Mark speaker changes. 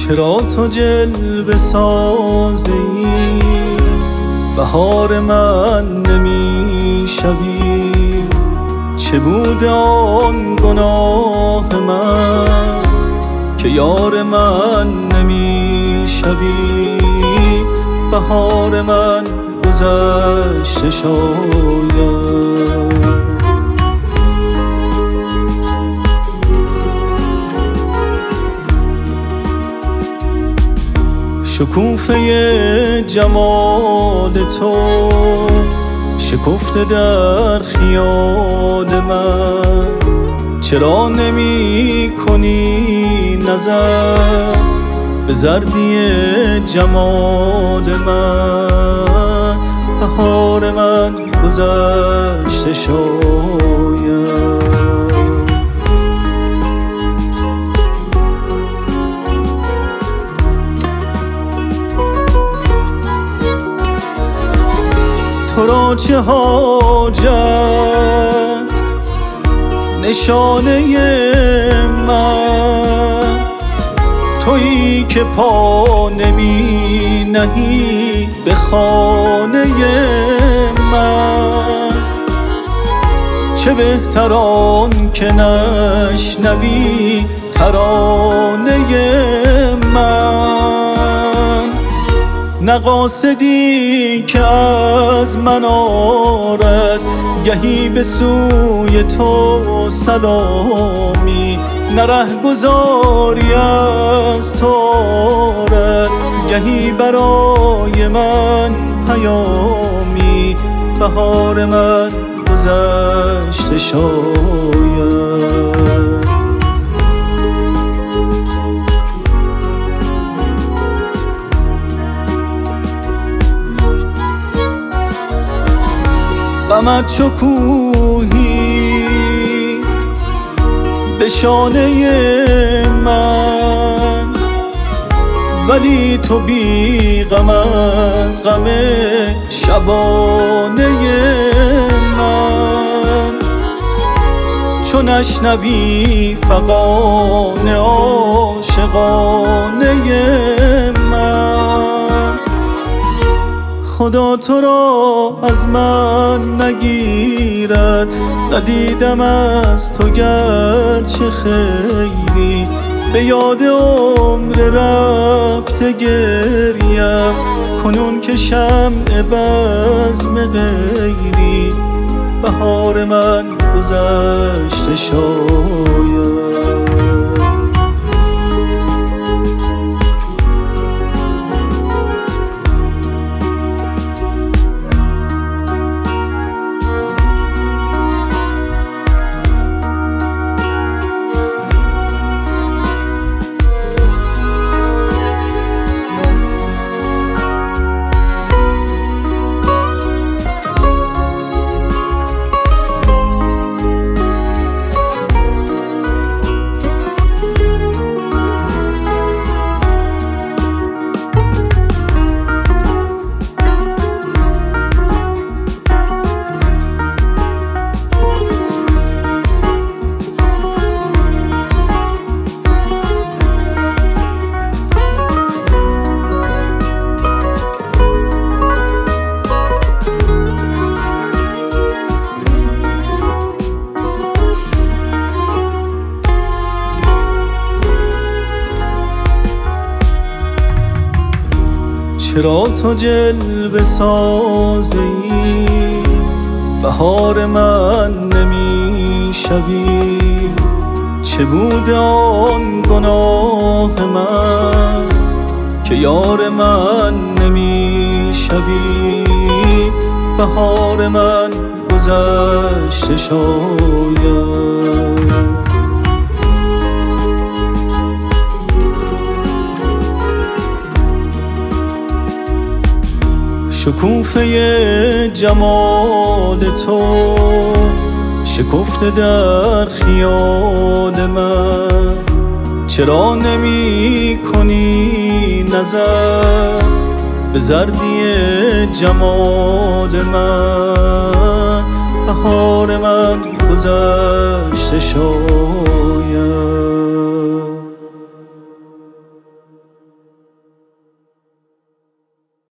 Speaker 1: چرا تو جلوه سازی بهار من نمی شوی؟ چه بود آن گناه من که یار من نمی شوی؟ بهار من گذشته شاید. شکوفه جمال تو شکفته در خیال من، چرا نمی کنی نظر به زردی جمال من؟ بهار من گذشته شاید. تو را چه حاجت نشانه من، تویی که پا نمی نهی به خانه من. چه بهتر آن که نشنوی ترانه من، نه قاصدی که از من آرد گهی به سوی تو سلامی، نه رهگذاری از تو آرد گهی برای من پیامی. بهار من گذشته شاید. غمت چو کوهی به شانه من، ولی تو بی غم از غم شبانه من. چو نشنوی فغان عاشقانه من، خدا تو را از من نگیرد. ندیدم از تو گرچه خیلی، به یاد عمر رفته گریم کنون که شمع بزم غیری. بهار من گذشته شاید. چرا تو جلوه سازی بهار من نمی شوی؟ چه بود آن گناه من که یار من نمی شوی؟ بهار من گذشته شاید. شکوفه جمال تو شکفته در خیال من، چرا نمی کنی نظر به زردی جمال من؟ بهار من گذشته شاید.